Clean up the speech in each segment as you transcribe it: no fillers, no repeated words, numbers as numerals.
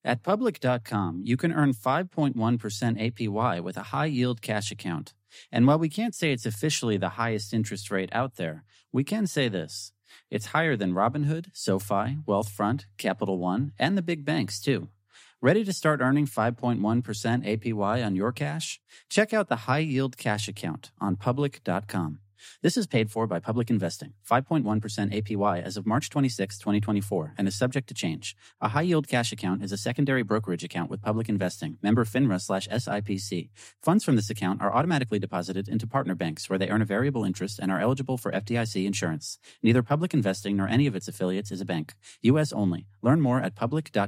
At Public.com, you can earn 5.1% APY with a high-yield cash account. And while we can't say it's officially the highest interest rate out there, we can say this. It's higher than Robinhood, SoFi, Wealthfront, Capital One, and the big banks, too. Ready to start earning 5.1% APY on your cash? Check out the high-yield cash account on Public.com. This is paid for by Public Investing, 5.1% APY as of March 26, 2024, and is subject to change. A high-yield cash account is a secondary brokerage account with Public Investing, member FINRA/SIPC. Funds from this account are automatically deposited into partner banks where they earn a variable interest and are eligible for FDIC insurance. Neither Public Investing nor any of its affiliates is a bank. U.S. only. Learn more at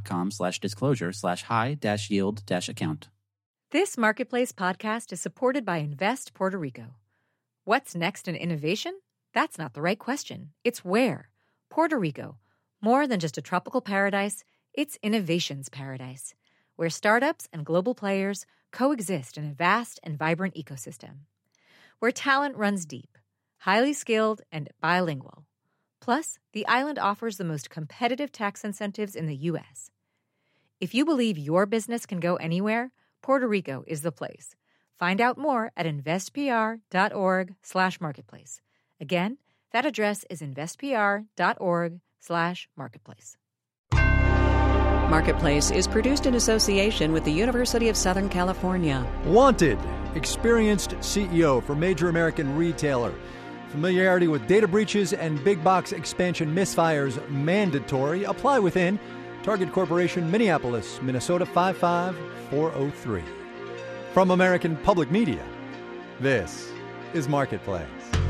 public.com/disclosure/high-yield-account. This Marketplace podcast is supported by Invest Puerto Rico. What's next in innovation? That's not the right question. It's where. Puerto Rico. More than just a tropical paradise, it's innovation's paradise, where startups and global players coexist in a vast and vibrant ecosystem. Where talent runs deep, highly skilled, and bilingual. Plus, the island offers the most competitive tax incentives in the U.S. If you believe your business can go anywhere, Puerto Rico is the place. Find out more at investpr.org/marketplace. Again, that address is investpr.org/marketplace. Marketplace is produced in association with the University of Southern California. Wanted, experienced CEO for major American retailer. Familiarity with data breaches and big box expansion misfires mandatory. Apply within Target Corporation, Minneapolis, Minnesota 55403. From American Public Media, this is Marketplace.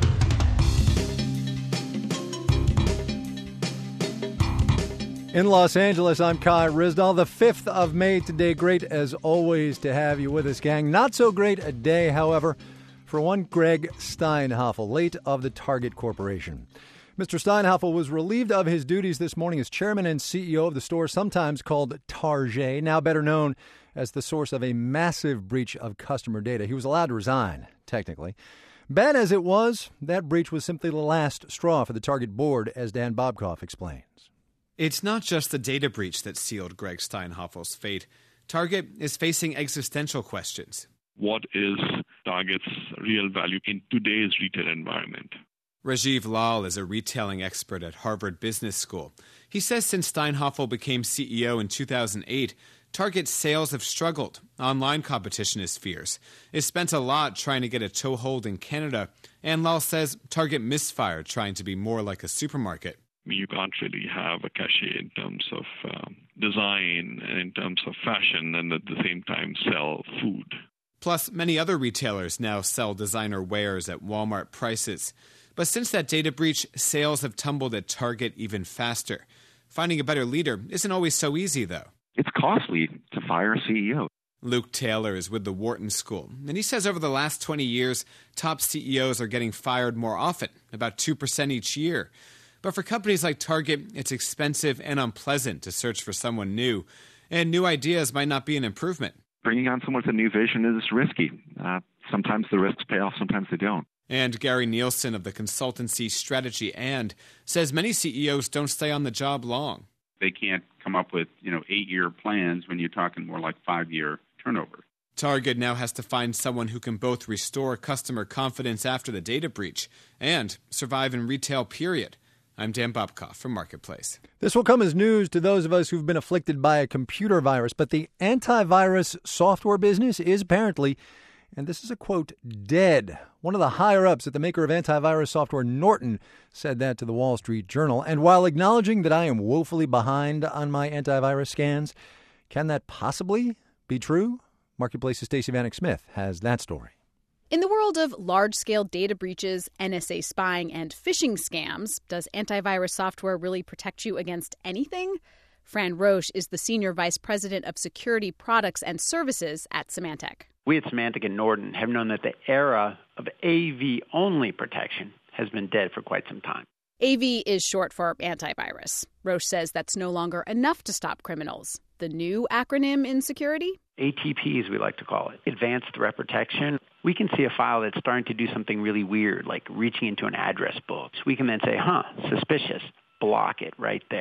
In Los Angeles, I'm Kai Ryssdal. The 5th of May today. Great, as always, to have you with us, gang. Not so great a day, however, for one Greg Steinhafel, late of the Target Corporation. Mr. Steinhafel was relieved of his duties this morning as chairman and CEO of the store, sometimes called Target, now better known as the source of a massive breach of customer data. He was allowed to resign, technically. Bad as it was, that breach was simply the last straw for the Target board, as Dan Bobkoff explains. It's not just the data breach that sealed Greg Steinhafel's fate. Target is facing existential questions. What is Target's real value in today's retail environment? Rajiv Lal is a retailing expert at Harvard Business School. He says since Steinhafel became CEO in 2008, Target's sales have struggled. Online competition is fierce. It spent a lot trying to get a toehold in Canada, and Lal says Target misfired trying to be more like a supermarket. You can't really have a cachet in terms of design and in terms of fashion and at the same time sell food. Plus, many other retailers now sell designer wares at Walmart prices. But since that data breach, sales have tumbled at Target even faster. Finding a better leader isn't always so easy, though. It's costly to fire a CEO. Luke Taylor is with the Wharton School, and he says over the last 20 years, top CEOs are getting fired more often, about 2% each year. But for companies like Target, it's expensive and unpleasant to search for someone new, and new ideas might not be an improvement. Bringing on someone with a new vision is risky. Sometimes the risks pay off, sometimes they don't. And Gary Nielsen of the consultancy Strategy & says many CEOs don't stay on the job long. They can't come up with, 8-year plans when you're talking more like 5-year turnover. Target now has to find someone who can both restore customer confidence after the data breach and survive in retail, period. I'm Dan Bobkoff from Marketplace. This will come as news to those of us who've been afflicted by a computer virus, but the antivirus software business is apparently, and this is a quote, dead. One of the higher-ups at the maker of antivirus software, Norton, said that to the Wall Street Journal. And while acknowledging that I am woefully behind on my antivirus scans, can that possibly be true? Marketplace's Stacey Vanek Smith has that story. In the world of large-scale data breaches, NSA spying, and phishing scams, does antivirus software really protect you against anything? Fran Roche is the Senior Vice President of Security Products and Services at Symantec. We at Symantec and Norton have known that the era of AV-only protection has been dead for quite some time. AV is short for antivirus. Roche says that's no longer enough to stop criminals. The new acronym in security? ATP, as we like to call it, Advanced Threat Protection. We can see a file that's starting to do something really weird, like reaching into an address book. So we can then say, suspicious, block it right there.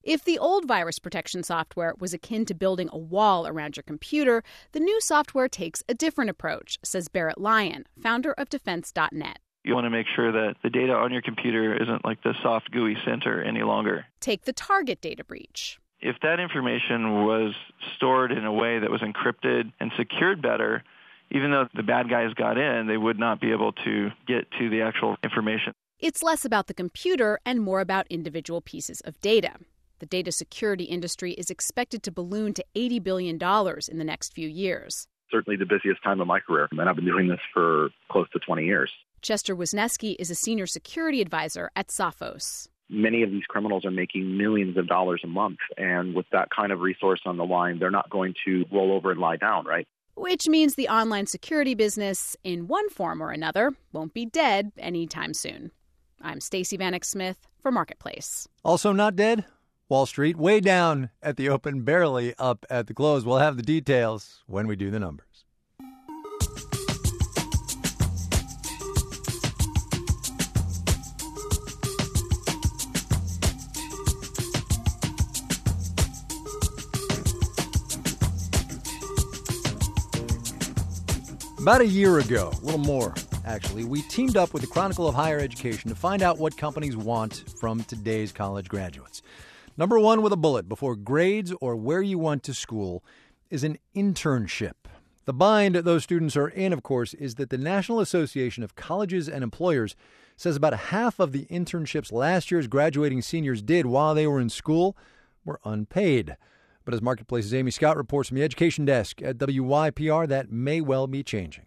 If the old virus protection software was akin to building a wall around your computer, the new software takes a different approach, says Barrett Lyon, founder of Defense.net. You want to make sure that the data on your computer isn't like the soft, gooey center any longer. Take the Target data breach. If that information was stored in a way that was encrypted and secured better, even though the bad guys got in, they would not be able to get to the actual information. It's less about the computer and more about individual pieces of data. The data security industry is expected to balloon to $80 billion in the next few years. Certainly the busiest time of my career, and I've been doing this for close to 20 years. Chester Wisniewski is a senior security advisor at Sophos. Many of these criminals are making millions of dollars a month, and with that kind of resource on the line, they're not going to roll over and lie down, right? Which means the online security business, in one form or another, won't be dead anytime soon. I'm Stacey Vanek Smith for Marketplace. Also not dead? Wall Street, way down at the open, barely up at the close. We'll have the details when we do the numbers. About a year ago, a little more actually, we teamed up with the Chronicle of Higher Education to find out what companies want from today's college graduates. Number one with a bullet before grades or where you went to school is an internship. The bind those students are in, of course, is that the National Association of Colleges and Employers says about half of the internships last year's graduating seniors did while they were in school were unpaid. But as Marketplace's Amy Scott reports from the education desk at WYPR, that may well be changing.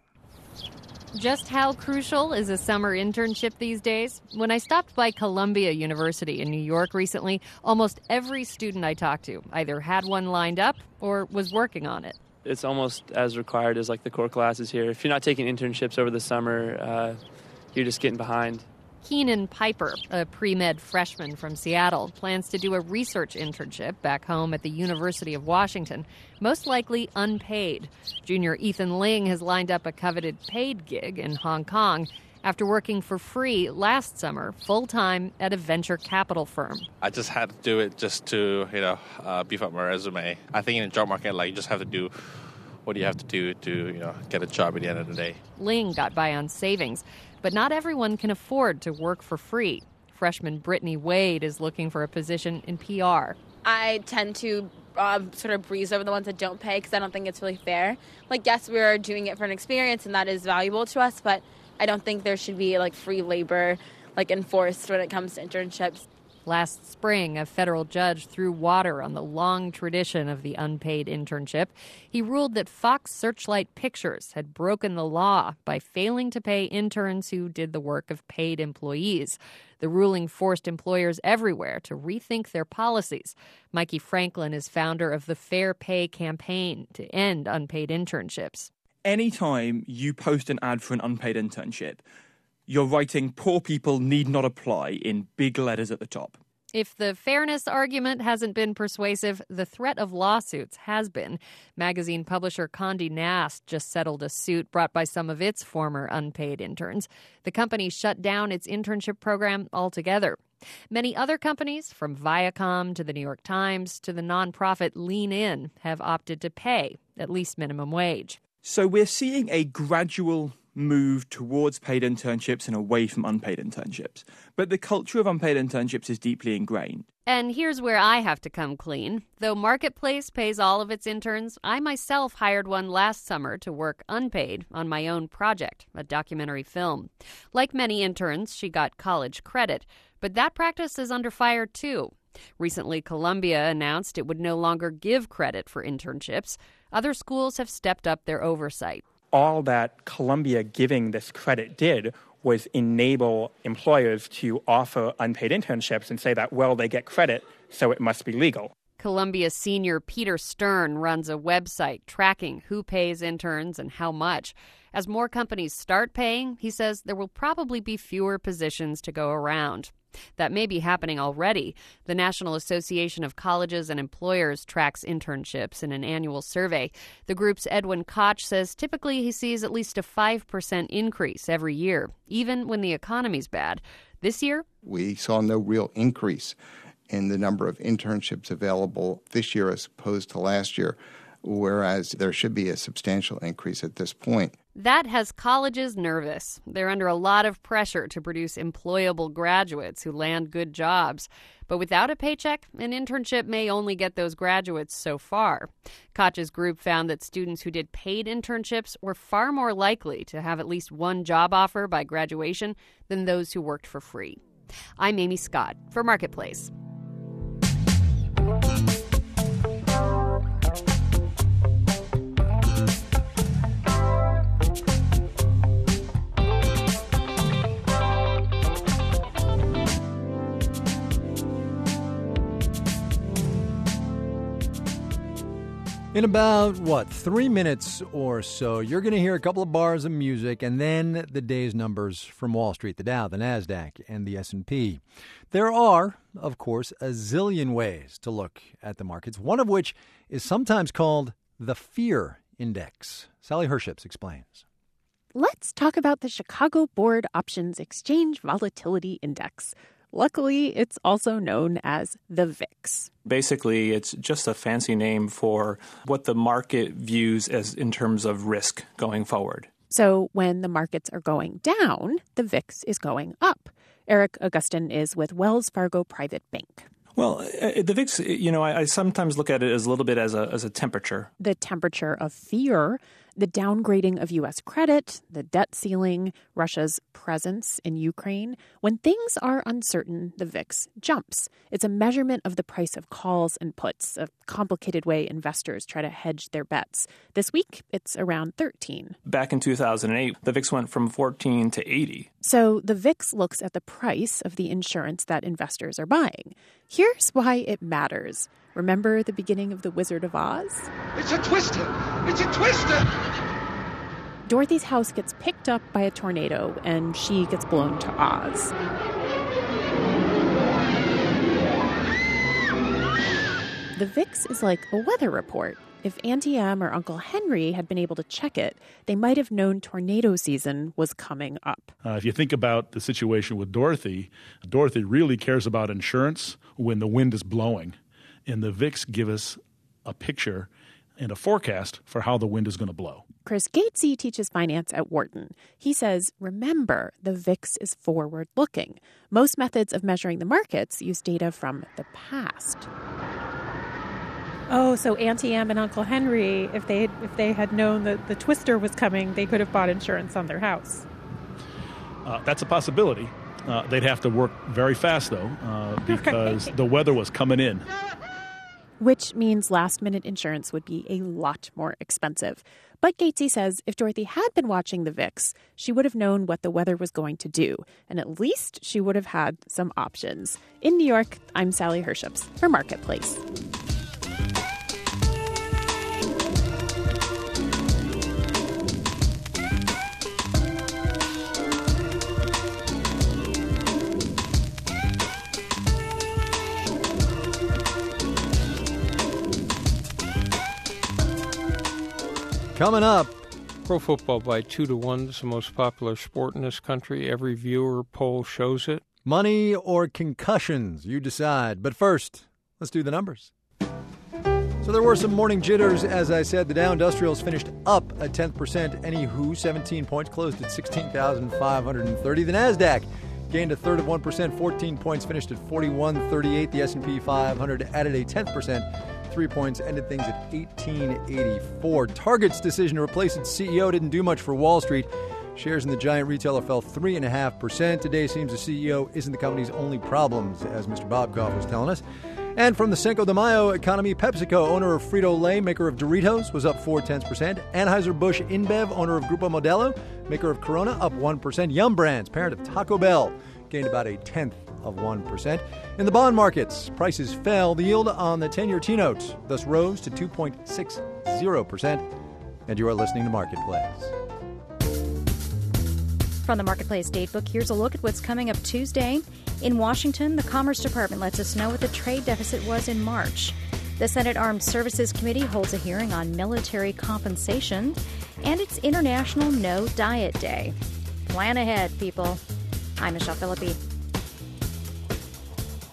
Just how crucial is a summer internship these days? When I stopped by Columbia University in New York recently, almost every student I talked to either had one lined up or was working on it. It's almost as required as like the core classes here. If you're not taking internships over the summer, you're just getting behind. Keenan Piper, a pre-med freshman from Seattle, plans to do a research internship back home at the University of Washington, most likely unpaid. Junior Ethan Ling has lined up a coveted paid gig in Hong Kong after working for free last summer full-time at a venture capital firm. I just had to do it just to, beef up my resume. I think in the job market, you just have to do what you have to do to, get a job at the end of the day. Ling got by on savings, but not everyone can afford to work for free. Freshman Brittany Wade is looking for a position in PR. I tend to sort of breeze over the ones that don't pay because I don't think it's really fair. Yes, we're doing it for an experience and that is valuable to us, but I don't think there should be free labor enforced when it comes to internships. Last spring, a federal judge threw water on the long tradition of the unpaid internship. He ruled that Fox Searchlight Pictures had broken the law by failing to pay interns who did the work of paid employees. The ruling forced employers everywhere to rethink their policies. Mikey Franklin is founder of the Fair Pay Campaign to end unpaid internships. Anytime you post an ad for an unpaid internship, you're writing "poor people need not apply" in big letters at the top. If the fairness argument hasn't been persuasive, the threat of lawsuits has been. Magazine publisher Condé Nast just settled a suit brought by some of its former unpaid interns. The company shut down its internship program altogether. Many other companies, from Viacom to the New York Times to the nonprofit Lean In, have opted to pay at least minimum wage. So we're seeing a gradual move towards paid internships and away from unpaid internships. But the culture of unpaid internships is deeply ingrained. And here's where I have to come clean. Though Marketplace pays all of its interns, I myself hired one last summer to work unpaid on my own project, a documentary film. Like many interns, she got college credit, but that practice is under fire too. Recently, Columbia announced it would no longer give credit for internships. Other schools have stepped up their oversight. All that Columbia giving this credit did was enable employers to offer unpaid internships and say that, well, they get credit, so it must be legal. Columbia senior Peter Stern runs a website tracking who pays interns and how much. As more companies start paying, he says there will probably be fewer positions to go around. That may be happening already. The National Association of Colleges and Employers tracks internships in an annual survey. The group's Edwin Koch says typically he sees at least a 5% increase every year, even when the economy's bad. This year, we saw no real increase in the number of internships available this year as opposed to last year, whereas there should be a substantial increase at this point. That has colleges nervous. They're under a lot of pressure to produce employable graduates who land good jobs. But without a paycheck, an internship may only get those graduates so far. Koch's group found that students who did paid internships were far more likely to have at least one job offer by graduation than those who worked for free. I'm Amy Scott for Marketplace. In about, 3 minutes or so, you're going to hear a couple of bars of music and then the day's numbers from Wall Street, the Dow, the NASDAQ, and the S&P. There are, of course, a zillion ways to look at the markets, one of which is sometimes called the Fear Index. Sally Herships explains. Let's talk about the Chicago Board Options Exchange Volatility Index. Luckily, it's also known as the VIX. Basically, it's just a fancy name for what the market views as in terms of risk going forward. So when the markets are going down, the VIX is going up. Eric Augustin is with Wells Fargo Private Bank. Well, the VIX, I sometimes look at it as a little bit as a temperature. The temperature of fear, the downgrading of U.S. credit, the debt ceiling, Russia's presence in Ukraine. When things are uncertain, the VIX jumps. It's a measurement of the price of calls and puts, a complicated way investors try to hedge their bets. This week, it's around 13. Back in 2008, the VIX went from 14 to 80. So the VIX looks at the price of the insurance that investors are buying. Here's why it matters. Remember the beginning of The Wizard of Oz? It's a twister! It's a twister! Dorothy's house gets picked up by a tornado, and she gets blown to Oz. The VIX is like a weather report. If Auntie Em or Uncle Henry had been able to check it, they might have known tornado season was coming up. If you think about the situation with Dorothy, Dorothy really cares about insurance when the wind is blowing. And the VIX give us a picture and a forecast for how the wind is going to blow. Chris Gatesy teaches finance at Wharton. He says, remember, the VIX is forward-looking. Most methods of measuring the markets use data from the past. Oh, so Auntie Em and Uncle Henry, if they had known that the twister was coming, they could have bought insurance on their house. That's a possibility. They'd have to work very fast, though, because the weather was coming in. Which means last-minute insurance would be a lot more expensive. But Gatesy says if Dorothy had been watching the VIX, she would have known what the weather was going to do, and at least she would have had some options. In New York, I'm Sally Herships for Marketplace. Coming up. Pro football by 2-1 is the most popular sport in this country. Every viewer poll shows it. Money or concussions, you decide. But first, let's do the numbers. So there were some morning jitters. As I said, the Dow Industrials finished up a 10%. Anywho, 17 points, closed at 16,530. The NASDAQ gained a third of 1%, 14 points, finished at 4138. The S&P 500 added a 10%. 3 points, ended things at 1884. Target's decision to replace its CEO didn't do much for Wall Street. Shares in the giant retailer fell 3.5%. Today seems the CEO isn't the company's only problems, as Mr. Bobkoff was telling us. And from the Cinco de Mayo economy, PepsiCo, owner of Frito-Lay, maker of Doritos, was up 0.4%. Anheuser-Busch InBev, owner of Grupo Modelo, maker of Corona, up 1%. Yum Brands, parent of Taco Bell, gained about 0.1%. In the bond markets, prices fell. The yield on the 10-year T-note thus rose to 2.60%. And you are listening to Marketplace. From the Marketplace Datebook, here's a look at what's coming up Tuesday. In Washington, the Commerce Department lets us know what the trade deficit was in March. The Senate Armed Services Committee holds a hearing on military compensation. And it's International No Diet Day. Plan ahead, people. I'm Michelle Philippi.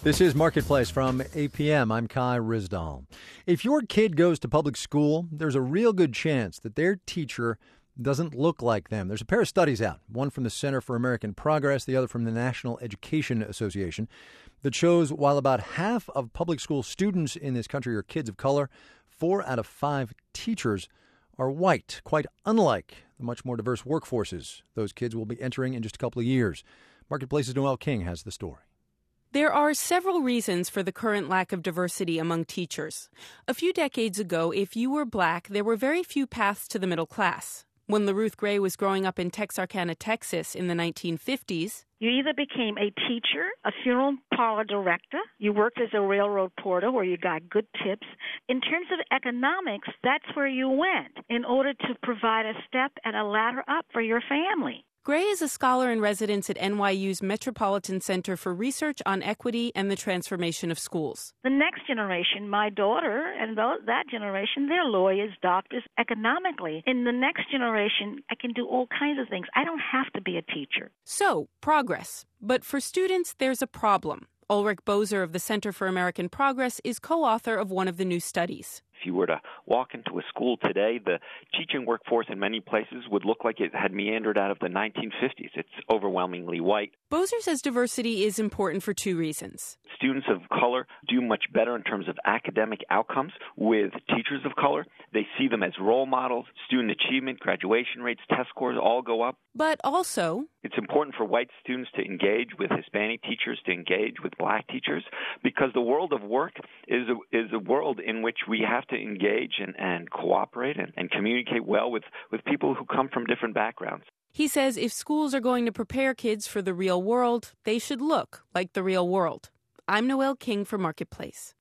This is Marketplace from APM. I'm Kai Ryssdal. If your kid goes to public school, there's a real good chance that their teacher doesn't look like them. There's a pair of studies out, one from the Center for American Progress, the other from the National Education Association, that shows while about half of public school students in this country are kids of color, 4 out of 5 teachers are white, quite unlike the much more diverse workforces those kids will be entering in just a couple of years. Marketplace's Noel King has the story. There are several reasons for the current lack of diversity among teachers. A few decades ago, if you were black, there were very few paths to the middle class. When LaRuth Gray was growing up in Texarkana, Texas in the 1950s, you either became a teacher, a funeral parlor director, you worked as a railroad porter where you got good tips. In terms of economics, that's where you went in order to provide a step and a ladder up for your family. Gray is a scholar in residence at NYU's Metropolitan Center for Research on Equity and the Transformation of Schools. The next generation, my daughter and that generation, they're lawyers, doctors, economically. In the next generation, I can do all kinds of things. I don't have to be a teacher. So, progress. But for students, there's a problem. Ulrich Boser of the Center for American Progress is co-author of one of the new studies. If you were to walk into a school today, the teaching workforce in many places would look like it had meandered out of the 1950s. It's overwhelmingly white. Boser says diversity is important for 2 reasons. Students of color do much better in terms of academic outcomes with teachers of color. They see them as role models. Student achievement, graduation rates, test scores all go up. But also, it's important for white students to engage with Hispanic teachers, to engage with black teachers, because the world of work is a world in which we have to engage and cooperate and communicate well with people who come from different backgrounds. He says if schools are going to prepare kids for the real world, they should look like the real world. I'm Noel King for Marketplace.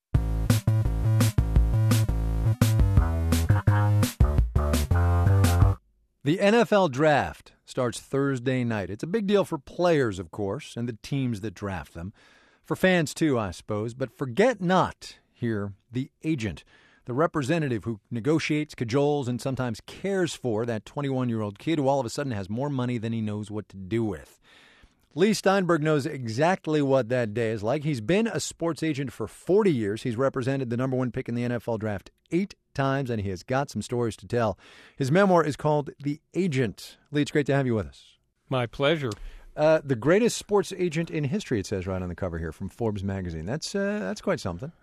The NFL Draft starts Thursday night. It's a big deal for players, of course, and the teams that draft them. For fans, too, I suppose. But forget not here the agent, the representative who negotiates, cajoles, and sometimes cares for that 21-year-old kid who all of a sudden has more money than he knows what to do with. Lee Steinberg knows exactly what that day is like. He's been a sports agent for 40 years. He's represented the number 1 pick in the NFL Draft 8 times, and he has got some stories to tell. His memoir is called The Agent. Lee, it's great to have you with us. My pleasure. The greatest sports agent in history, it says right on the cover here from Forbes magazine. That's quite something.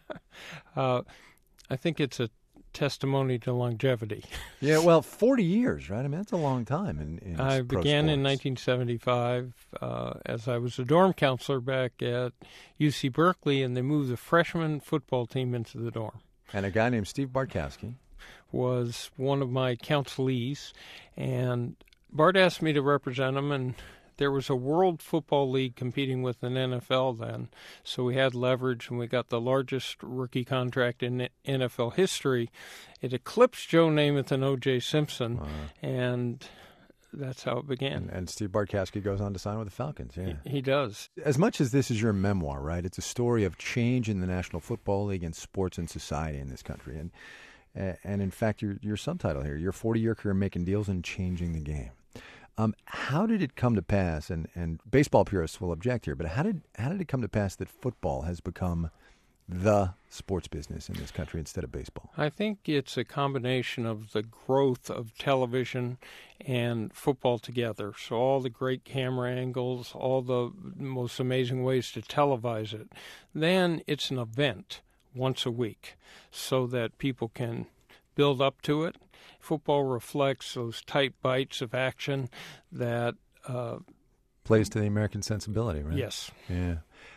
I think it's a testimony to longevity. Yeah, well, 40 years, right? I mean, that's a long time in I pro began sports. in 1975 as I was a dorm counselor back at UC Berkeley, and they moved the freshman football team into the dorm. And a guy named Steve Bartkowski was one of my counselees, and Bart asked me to represent him, and there was a World Football League competing with an NFL then, so we had leverage, and we got the largest rookie contract in NFL history. It eclipsed Joe Namath and O.J. Simpson, and that's how it began. And Steve Bartkowski goes on to sign with the Falcons, yeah. He does. As much as this is your memoir, right, it's a story of change in the National Football League and sports and society in this country. And in fact, your subtitle here, your 40-year career making deals and changing the game. How did it come to pass, and baseball purists will object here, but how did it come to pass that football has become the sports business in this country instead of baseball? I think it's a combination of the growth of television and football together. So all the great camera angles, all the most amazing ways to televise it. Then it's an event once a week so that people can build up to it. Football reflects those tight bites of action that plays to the American sensibility, right? Yes. Yeah.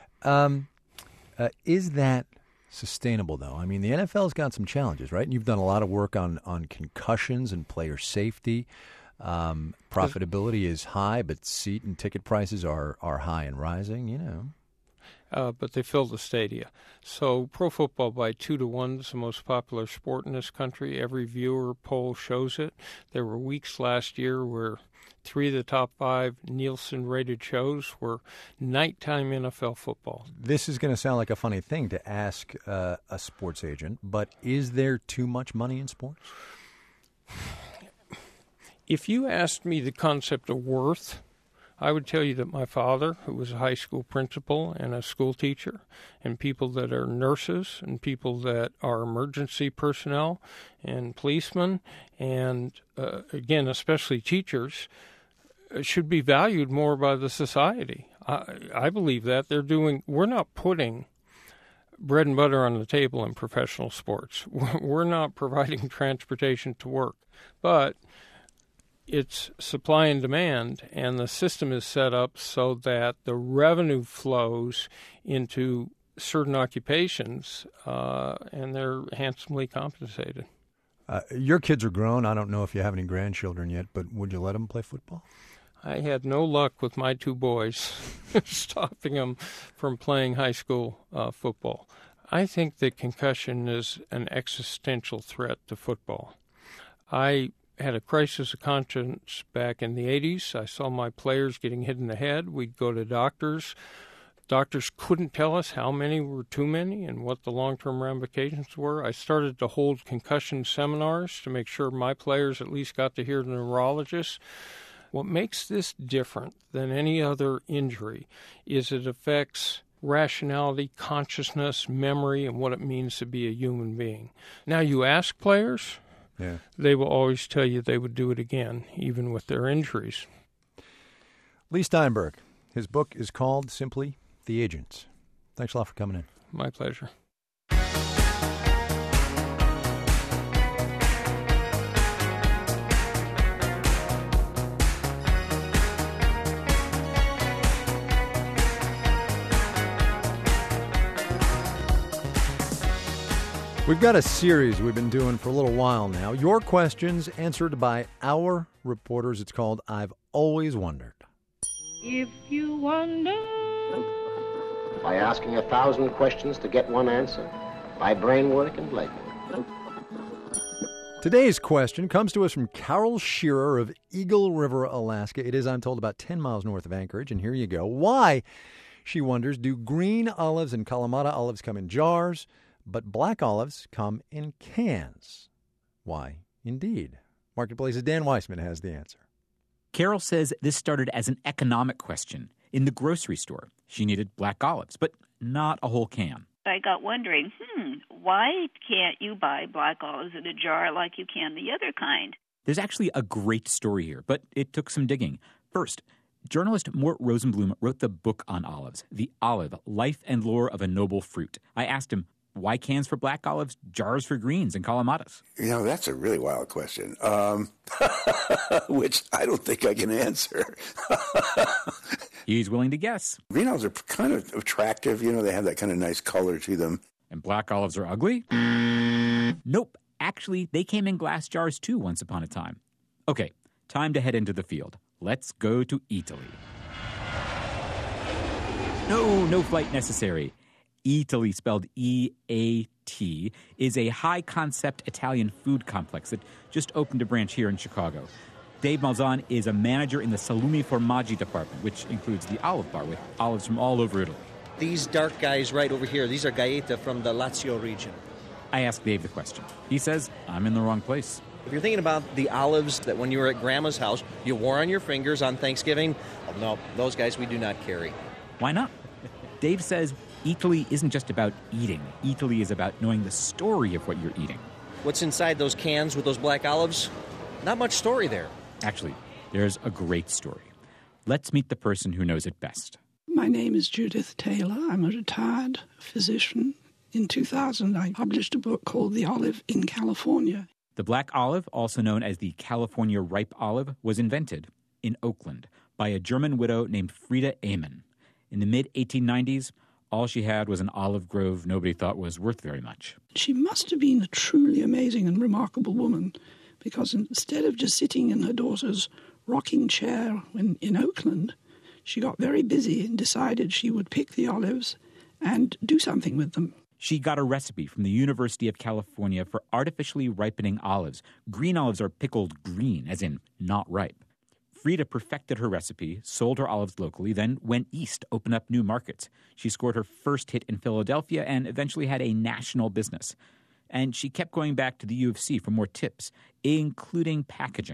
Is that sustainable, though? I mean, the NFL's got some challenges, right? And you've done a lot of work on concussions and player safety. Profitability is high, but seat and ticket prices are high and rising, you know. But they fill the stadia. So pro football by 2-1 is the most popular sport in this country. Every viewer poll shows it. There were weeks last year where 3 of the top 5 Nielsen-rated shows were nighttime NFL football. This is going to sound like a funny thing to ask a sports agent, but is there too much money in sports? If you asked me the concept of worth, I would tell you that my father, who was a high school principal and a school teacher, and people that are nurses and people that are emergency personnel and policemen, and again, especially teachers, should be valued more by the society. I believe that we're not putting bread and butter on the table in professional sports. We're not providing transportation to work, but it's supply and demand, and the system is set up so that the revenue flows into certain occupations, and they're handsomely compensated. Your kids are grown. I don't know if you have any grandchildren yet, but would you let them play football? I had no luck with my two boys stopping them from playing high school football. I think that concussion is an existential threat to football. I had a crisis of conscience back in the 80s. I saw my players getting hit in the head. We'd go to doctors. Doctors couldn't tell us how many were too many and what the long-term ramifications were. I started to hold concussion seminars to make sure my players at least got to hear the neurologist. What makes this different than any other injury is it affects rationality, consciousness, memory, and what it means to be a human being. Now, you ask players, they will always tell you they would do it again, even with their injuries. Lee Steinberg, his book is called simply The Agents. Thanks a lot for coming in. My pleasure. We've got a series we've been doing for a little while now. Your questions answered by our reporters. It's called I've Always Wondered. If you wonder... By asking 1,000 questions to get one answer. By brain work and leg work. Today's question comes to us from Carol Shearer of Eagle River, Alaska. It is, I'm told, about 10 miles north of Anchorage. And here you go. Why, she wonders, do green olives and Kalamata olives come in jars, but black olives come in cans? Why, indeed. Marketplace's Dan Weissman has the answer. Carol says this started as an economic question. In the grocery store, she needed black olives, but not a whole can. I got wondering, why can't you buy black olives in a jar like you can the other kind? There's actually a great story here, but it took some digging. First, journalist Mort Rosenblum wrote the book on olives, The Olive, Life and Lore of a Noble Fruit. I asked him, why cans for black olives, jars for greens and Kalamatas? You know, that's a really wild question, which I don't think I can answer. He's willing to guess. Green olives are kind of attractive. You know, they have that kind of nice color to them. And black olives are ugly? Nope. Actually, they came in glass jars too once upon a time. Okay, time to head into the field. Let's go to Italy. No flight necessary. Italy, spelled E-A-T, is a high-concept Italian food complex that just opened a branch here in Chicago. Dave Malzahn is a manager in the Salumi Formaggi department, which includes the olive bar with olives from all over Italy. These dark guys right over here, these are Gaeta from the Lazio region. I asked Dave the question. He says, I'm in the wrong place. If you're thinking about the olives that when you were at Grandma's house, you wore on your fingers on Thanksgiving, no, those guys we do not carry. Why not? Dave says Italy isn't just about eating. Italy is about knowing the story of what you're eating. What's inside those cans with those black olives? Not much story there. Actually, there's a great story. Let's meet the person who knows it best. My name is Judith Taylor. I'm a retired physician. In 2000, I published a book called The Olive in California. The black olive, also known as the California ripe olive, was invented in Oakland by a German widow named Frieda Amann. In the mid-1890s, all she had was an olive grove nobody thought was worth very much. She must have been a truly amazing and remarkable woman, because instead of just sitting in her daughter's rocking chair in Oakland, she got very busy and decided she would pick the olives and do something with them. She got a recipe from the University of California for artificially ripening olives. Green olives are pickled green, as in not ripe. Frieda perfected her recipe, sold her olives locally, then went east, opened up new markets. She scored her first hit in Philadelphia and eventually had a national business. And she kept going back to the U of C for more tips, including packaging.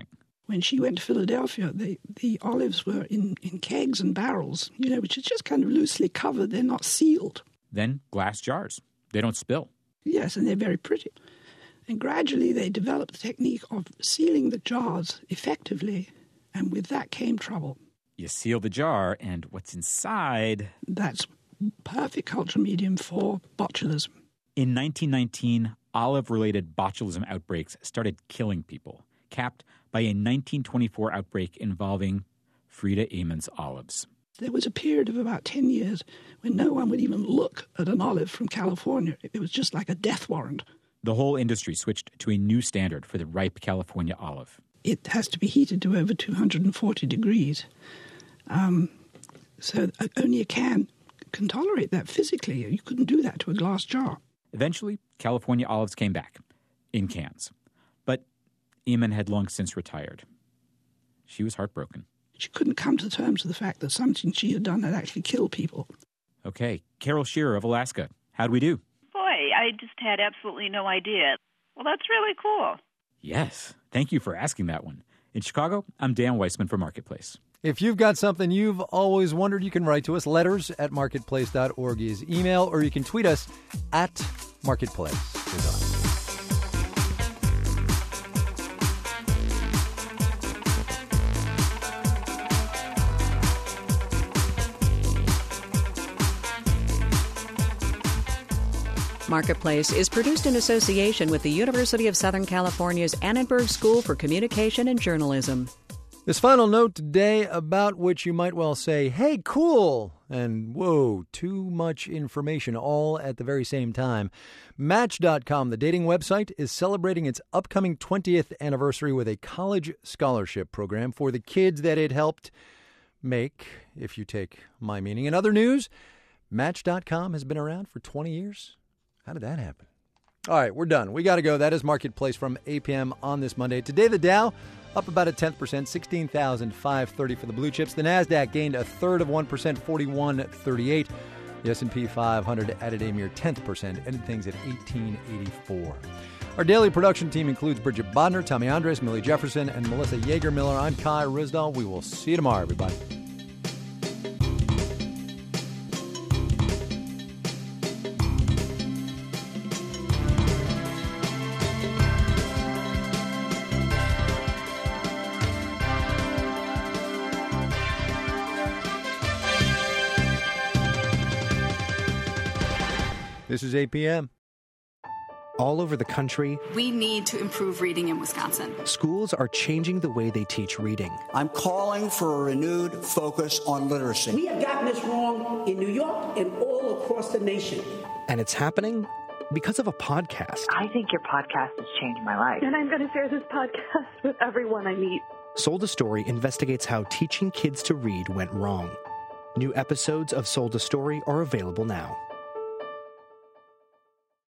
When she went to Philadelphia, the olives were in kegs and barrels, which is just kind of loosely covered. They're not sealed. Then glass jars. They don't spill. Yes, and they're very pretty. And gradually they developed the technique of sealing the jars effectively, and with that came trouble. You seal the jar, and what's inside... That's perfect cultural medium for botulism. In 1919, olive-related botulism outbreaks started killing people, capped by a 1924 outbreak involving Frieda Ehmann's olives. There was a period of about 10 years when no one would even look at an olive from California. It was just like a death warrant. The whole industry switched to a new standard for the ripe California olive. It has to be heated to over 240 degrees. So only a can can tolerate that physically. You couldn't do that to a glass jar. Eventually, California olives came back, in cans. But Ehmann had long since retired. She was heartbroken. She couldn't come to terms with the fact that something she had done had actually killed people. Okay, Carol Shearer of Alaska. How'd we do? Boy, I just had absolutely no idea. Well, that's really cool. Yes. Thank you for asking that one. In Chicago, I'm Dan Weissman for Marketplace. If you've got something you've always wondered, you can write to us. letters@marketplace.org is email, or you can tweet us at Marketplace. Marketplace is produced in association with the University of Southern California's Annenberg School for Communication and Journalism. This final note today about which you might well say, hey, cool, and whoa, too much information all at the very same time. Match.com, the dating website, is celebrating its upcoming 20th anniversary with a college scholarship program for the kids that it helped make, if you take my meaning. In other news, Match.com has been around for 20 years. How did that happen? All right, we're done. We got to go. That is Marketplace from 8 p.m. on this Monday. Today, the Dow up about a 10%, 16,530 for the blue chips. The NASDAQ gained a third of 1%, 4138. The S&P 500 added a mere 10%, ended things at 1884. Our daily production team includes Bridget Bodner, Tommy Andres, Millie Jefferson, and Melissa Yeager-Miller. I'm Kai Risdall. We will see you tomorrow, everybody. This is 8 p.m. All over the country, we need to improve reading in Wisconsin. Schools are changing the way they teach reading. I'm calling for a renewed focus on literacy. We have gotten this wrong in New York and all across the nation. And it's happening because of a podcast. I think your podcast has changed my life. And I'm going to share this podcast with everyone I meet. Sold a Story investigates how teaching kids to read went wrong. New episodes of Sold a Story are available now.